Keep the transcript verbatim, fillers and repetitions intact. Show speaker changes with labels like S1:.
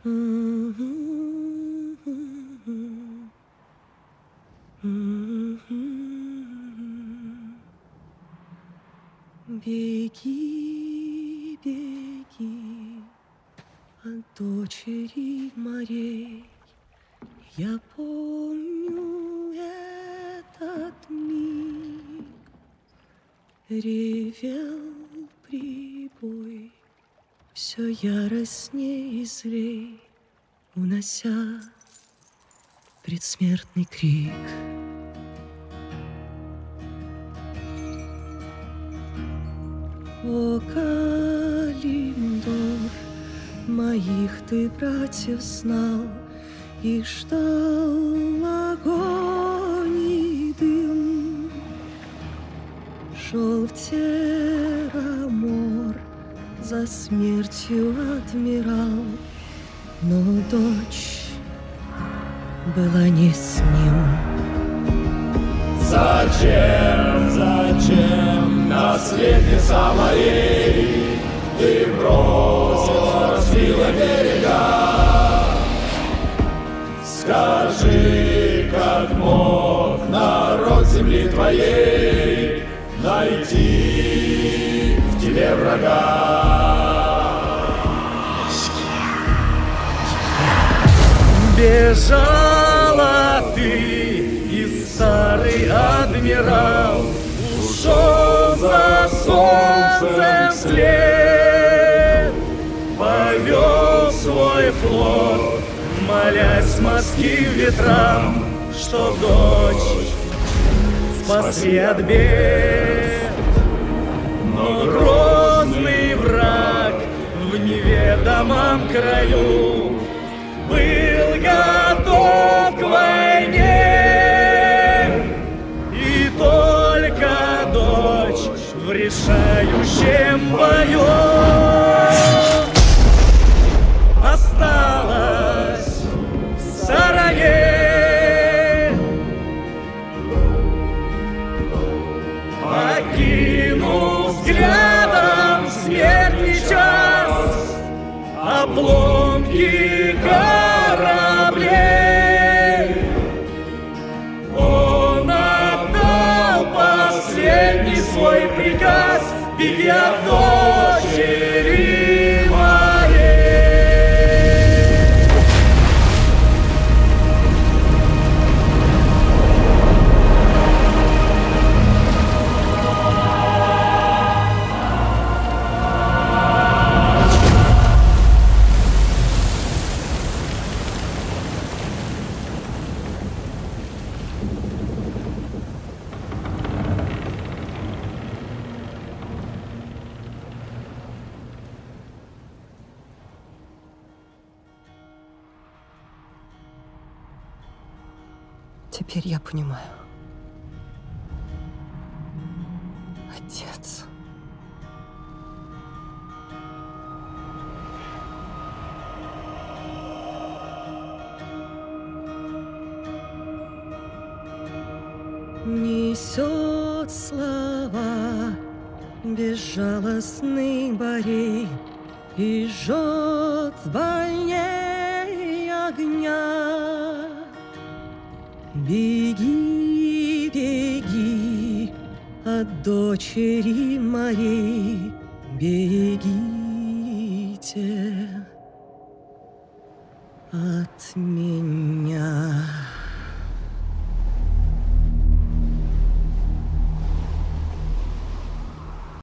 S1: Беги, беги от дочери морей. Я помню этот миг. Ревел прибой, все яростней и злей, унося предсмертный крик. О, Калимдор, моих ты братьев знал и ждал огонь и дым. Шел в Терамор, за смертью отмирал, но дочь была не с ним.
S2: Зачем, зачем, наследница моей, ты бросила, разбила берега? Скажи, как мог народ земли твоей найти в тебе врага?
S3: Бежала ты, старый адмирал, ушел за солнцем вслед, повел свой флот, молясь морским ветрам, что дочь спасли от бед. Но грозный враг в неведомом краю был готов к войне. В решающем бою осталась в сарае, окинув взглядом смертный час, обломки кораблей. Он отдал последний свой приказ: беги от дочери моей.
S1: Теперь я понимаю. Отец. Несет слова безжалостный борей и жжет больней огня. Беги, беги от дочери морей, бегите от меня.